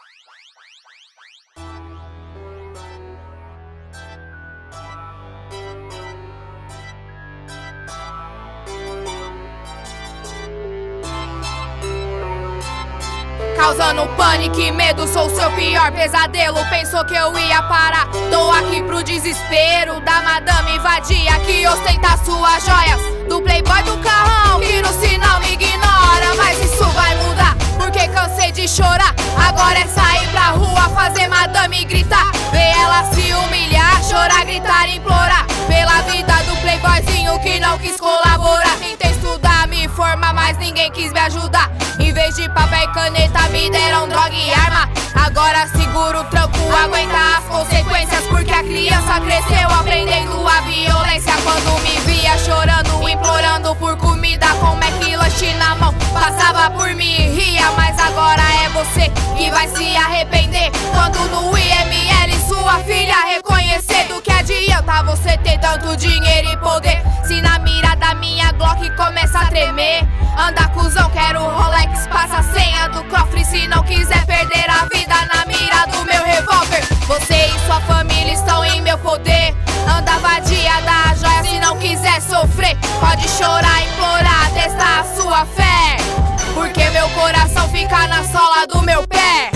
Causando pânico e medo, sou seu pior pesadelo. Pensou que eu ia parar? Tô aqui pro desespero da madame vadia que ostenta suas joias, do playboy do carrão que no sinal me ignora. Mas isso vai mudar, porque cansei de chorar. Agora é sair pra rua, fazer madame gritar, ver ela se humilhar, chorar, gritar, implorar pela vida do playboyzinho que não quis colaborar. Tentei estudar, me formar, mas ninguém quis me ajudar. Em vez de papel e caneta me deram droga e arma. Agora seguro o tranco, aguenta as consequências, porque a criança cresceu aprendendo a violência. Quando me via chorando, implorando por comida, com McLanche na mão, passava por mim e ria. Mas agora é você que vai se arrepender quando no IML sua filha reconhecer. Do que adianta você ter tanto dinheiro e poder se na mira da minha Glock começa a tremer? Anda cuzão, quero Rolex, passa a senha do cofre se não quiser perder a vida na mira do meu revólver. Você e sua família estão em meu poder. Anda vadia da joia, se não quiser sofrer, pode chorar, implorar, testar a sua fé, porque meu coração fica na sola do meu pé.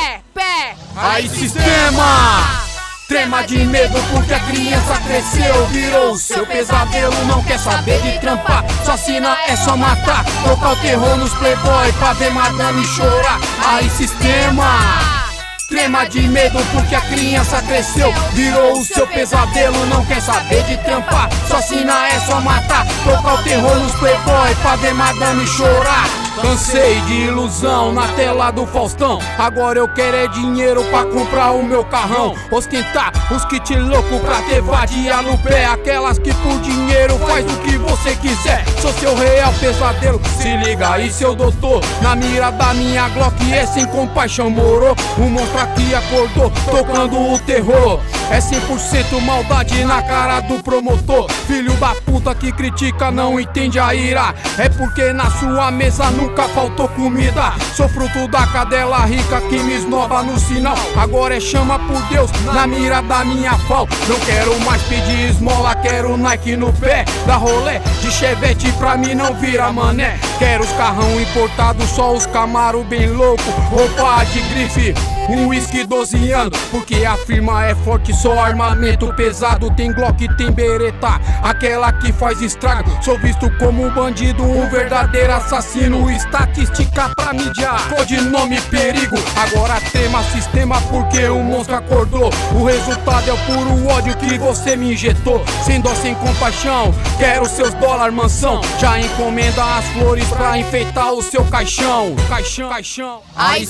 Pé. Aí sistema! Trema de medo porque a criança cresceu, virou o seu pesadelo, não quer saber de trampar. Sua sina é só matar, tocar o terror nos playboy pra ver madame chorar. Aí sistema! Trema de medo porque a criança cresceu, virou o seu pesadelo, não quer saber de trampar. Sua sina é só matar, tocar o terror nos playboy pra ver madame chorar. Cansei de ilusão na tela do Faustão, agora eu quero é dinheiro pra comprar o meu carrão. Ostentar os kit louco pra ter vadia no pé, aquelas que por dinheiro faz o que você quiser. Sou seu real pesadelo, se liga aí seu doutor, na mira da minha Glock é sem compaixão, moro? O monstro aqui acordou, tocando o terror. É 100% maldade na cara do promotor. Filho da puta que critica não entende a ira, é porque na sua mesa nunca faltou comida. Sou fruto da cadela rica que me esnova no sinal, agora é chama por Deus na mira da minha FAO. Não quero mais pedir esmola, quero Nike no pé, da rolê de Chevette pra mim não vira mané. Quero os carrão importados, só os Camaro bem louco, roupa de grife, um whisky 12 anos, porque a firma é forte, só armamento pesado. Tem Glock, tem Beretta, aquela que faz estrago. Sou visto como um bandido, um verdadeiro assassino. Estatística pra mídia, codinome perigo. Agora trema sistema porque o monstro acordou. O resultado é o puro ódio que você me injetou. Sem dó, sem compaixão, quero seus dólar mansão. Já encomenda as flores pra enfeitar o seu caixão. Caixão. Aí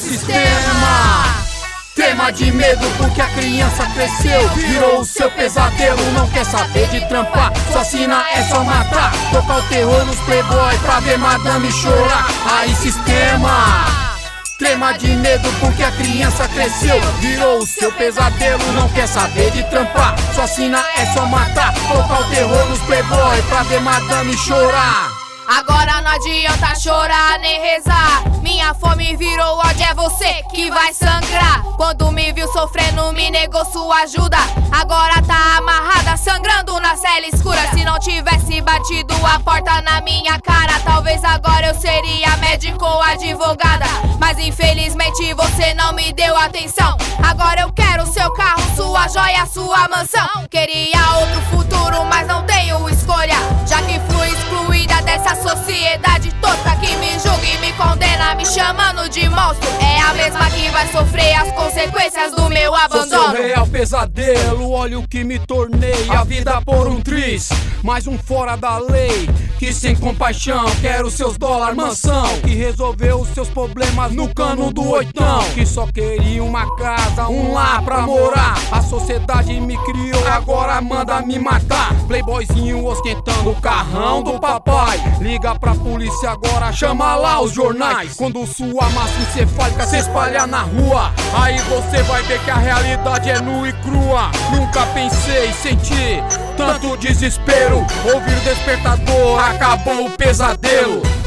sistema! Trema de medo porque a criança cresceu, virou o seu pesadelo, não quer saber de trampar. Sua sina é só matar, tocar o terror nos playboy pra ver madame chorar. Aí sistema! Trema de medo porque a criança cresceu, virou o seu pesadelo, não quer saber de trampar. Sua sina é só matar, tocar o terror nos playboy pra ver madame chorar. Agora não adianta chorar nem rezar, minha fome virou ódio, é você que vai sangrar. Quando me viu sofrendo me negou sua ajuda, agora tá amarrada sangrando na cela escura. Se não tivesse batido a porta na minha cara, talvez agora eu seria médico ou advogada. Mas infelizmente você não me deu atenção, agora eu quero seu carro, sua joia, sua mansão. Queria outro futuro mas não tenho escolha, já que fui excluída dessa sociedade tosca que me julga e me condena, me chamando de monstro. É a mesma que vai sofrer as consequências do meu abandono. Sou seu real pesadelo, olha o que me tornei. A vida por um triz, mais um fora da lei, que sem compaixão quero seus dólar mansão, que resolveu os seus problemas no cano do oitão, que só queria uma casa, um lar pra morar. A sociedade me criou, agora manda me matar. Playboyzinho ostentando o carrão do papai, liga pra polícia agora, chama lá os jornais. Quando sua massa encefálica se espalhar na rua, aí você vai ver que a realidade é nua e crua. Nunca pensei sentir tanto desespero, ouvir o despertador, acabou o pesadelo.